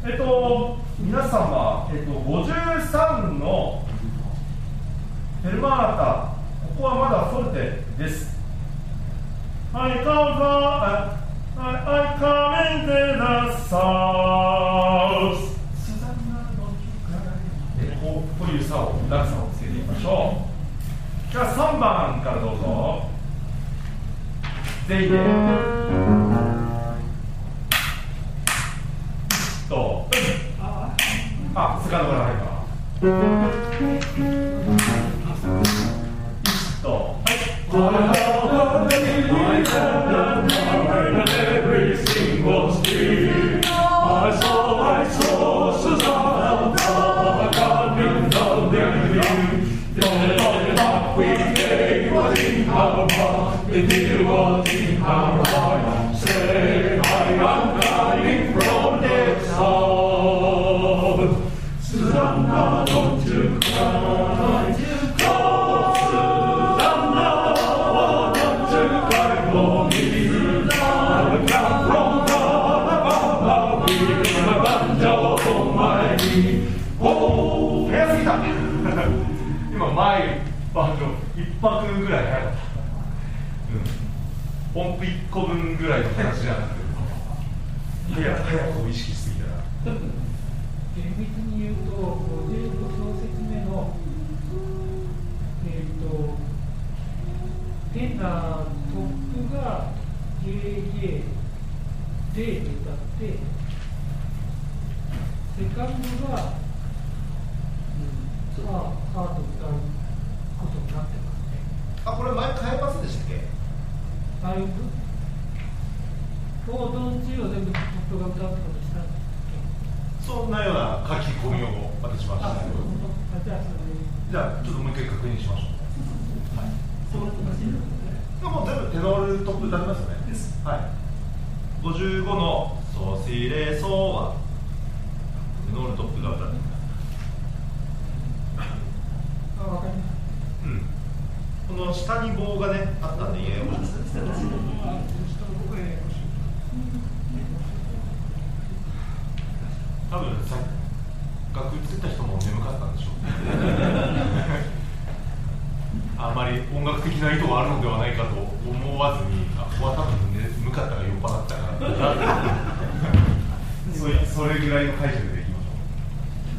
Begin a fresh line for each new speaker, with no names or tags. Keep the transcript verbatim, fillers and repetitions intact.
えっと皆様、えっと、ごじゅうさんのフェルマータ、ここはまだフォルテです。I come from, I, I come into the south. スザンナの光。こう、こういう差を、落差をつけていきましょう。じゃあさんばんからどうぞ。全員で。と。あ、セカンドから入った。と。はい。Everything was free. I saw, I saw Susanna coming down the hill. Don't talk we gave was in her heart, the deal was in her heart. Say, I am coming from the south. Susanna, don't you cry, don't youおー、早すぎた今前バージョンいっぱくぐらい早かった、うん、音符いっこぶんぐらいの話じゃなくていや、早くを意識しすぎたな。
厳密に言うとごじゅうご小節目のえっ、ー、と変なトップがゲーゲーで歌ってセカンドが、うん、さあ、さあと歌うことになってますね。
あ、これ前変えますでしたっけ？
ああいうコードン中を全部トップが歌うってことしたんですっけ？
そんなような書き込みを私しました。
あ、そうじゃあそれで
じゃあちょっともう一回確認しましょう。はい。
そういうことですね。
もう全部テノールトップ歌いますよね。です。はい。ごじゅうごのソシレソはテノールトップが歌ってます。
あ、わかりました。
うん。この下に棒がねあったんでややこしいです。多分さ楽譜ついた人も眠かったんでしょう。あまり音楽的な意図があるのではないかと思わずに、あ、ここは多分眠かったか酔っ払ったからそれ、それぐらいの解釈で